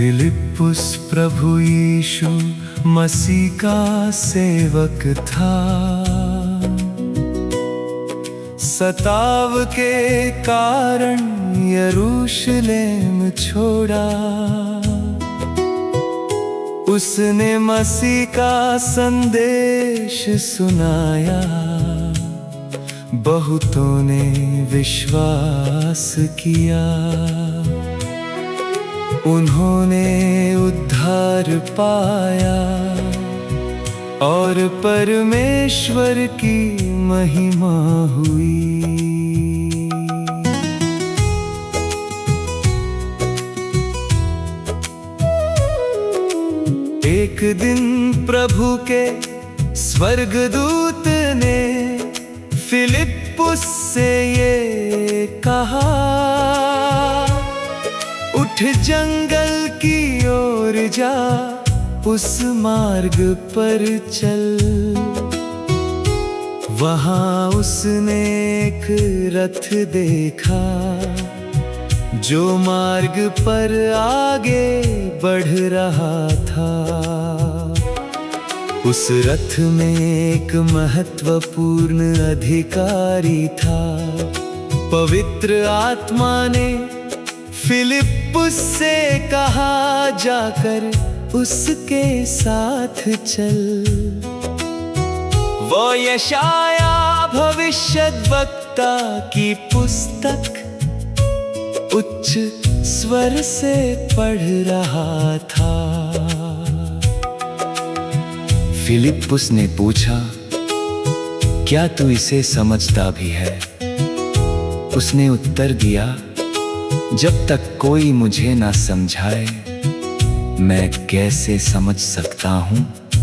फिलिप्पुस प्रभु यीशु मसीह का सेवक था। सताव के कारण यरूशलेम छोड़ा। उसने मसीह का संदेश सुनाया। बहुतों ने विश्वास किया। उन्होंने उद्धार पाया और परमेश्वर की महिमा हुई। एक दिन प्रभु के स्वर्गदूत ने फिलिप्पुस से ये कहा, उठ जंगल की ओर जा, उस मार्ग पर चल। वहाँ उसने एक रथ देखा जो मार्ग पर आगे बढ़ रहा था। उस रथ में एक महत्वपूर्ण अधिकारी था। पवित्र आत्मा ने फिलिप्पुस से कहा, जाकर उसके साथ चल। वो यशाया भविष्यद्वक्ता की पुस्तक उच्च स्वर से पढ़ रहा था। फिलिप्पुस ने पूछा, क्या तू इसे समझता भी है? उसने उत्तर दिया, जब तक कोई मुझे ना समझाए मैं कैसे समझ सकता हूँ?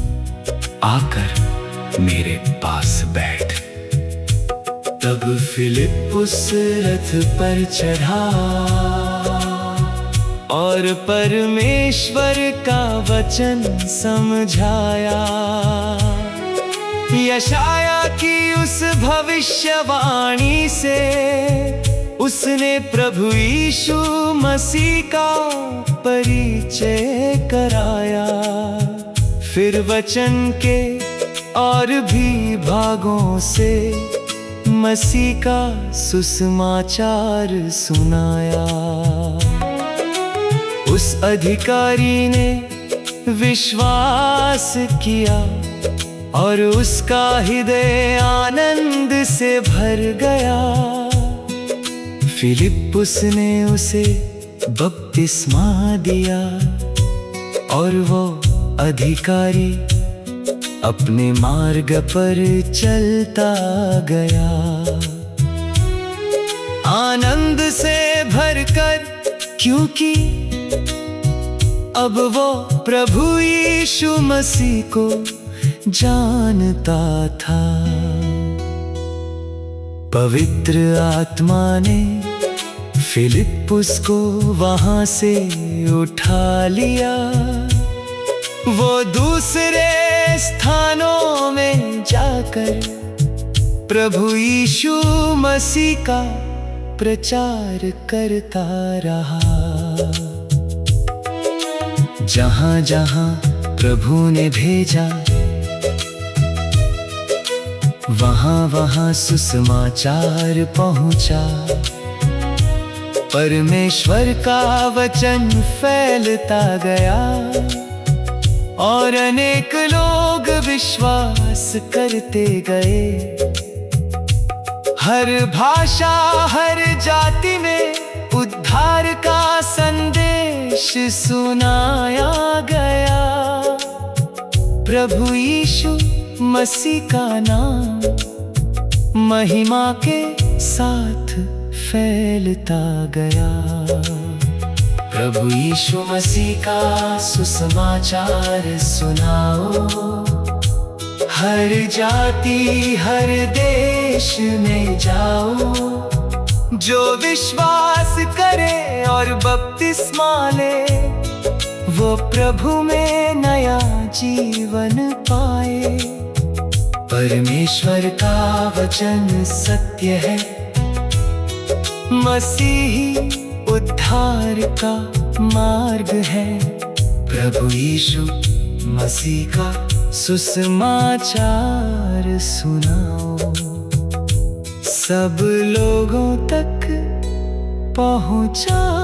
आकर मेरे पास बैठ। तब फिलिप्पुस रथ पर चढ़ा और परमेश्वर का वचन समझाया। यशाया की उस भविष्यवाणी से उसने प्रभु यीशु मसीह का परिचय कराया। फिर वचन के और भी भागों से मसीह का सुसमाचार सुनाया। उस अधिकारी ने विश्वास किया और उसका हृदय आनंद से भर गया। फिलिप्पुस ने उसे बपतिस्मा दिया और वो अधिकारी अपने मार्ग पर चलता गया, आनंद से भरकर, क्योंकि अब वो प्रभु यीशु मसीह को जानता था। पवित्र आत्मा ने फिलिप्पुस को वहां से उठा लिया। वो दूसरे स्थानों में जाकर प्रभु यीशु मसीह का प्रचार करता रहा। जहां जहां प्रभु ने भेजा, वहां वहां सुसमाचार पहुंचा। परमेश्वर का वचन फैलता गया और अनेक लोग विश्वास करते गए। हर भाषा, हर जाति में उद्धार का संदेश सुनाया गया। प्रभु यीशु मसीह का नाम महिमा के साथ फैलता गया। प्रभु यीशु मसीह का सुसमाचार सुनाओ। हर जाति, हर देश में जाओ। जो विश्वास करे और बपतिस्मा ले, वो प्रभु में नया जीवन पाए। परमेश्वर का वचन सत्य है, मसीही उद्धार का मार्ग है। प्रभु यीशु मसीह का सुसमाचार सुनाओ, सब लोगों तक पहुंचा